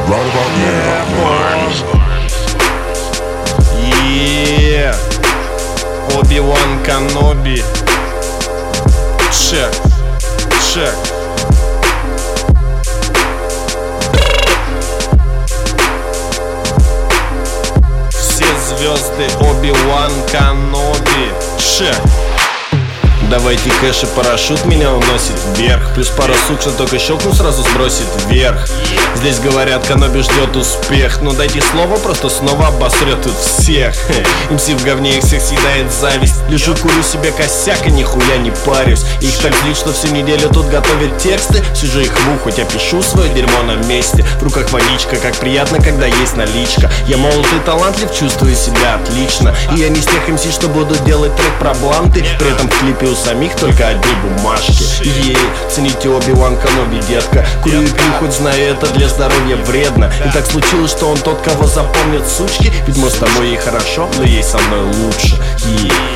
Yeah, Obi-Wan Kenobi. Check, check. Все звезды Obi-Wan Kenobi. Check. Давайте кэш и парашют меня уносит вверх. Плюс пара сук, что только щелкну, сразу сбросит вверх. Здесь говорят, Kenobi ждет успех. Но дайте слово, просто снова обосрет тут всех. МС в говне, их всех съедает зависть. Лежу, курю себе косяк и нихуя не парюсь. Их так злит, что всю неделю тут готовят тексты. Сижу их в ухо, я пишу свое дерьмо на месте. В руках водичка, как приятно, когда есть наличка. Я молод и талантлив, чувствую себя отлично. И я не с тех МС, что буду делать трек про бланты. При этом в клипе у самих только одни бумажки. Цените Obi-Wan Kenobi, детка. Курю и пью, хоть знаю, это для здоровья вредно. И так случилось, что он тот, кого запомнят сучки. Ведь мы с тобой ей хорошо, но ей со мной лучше.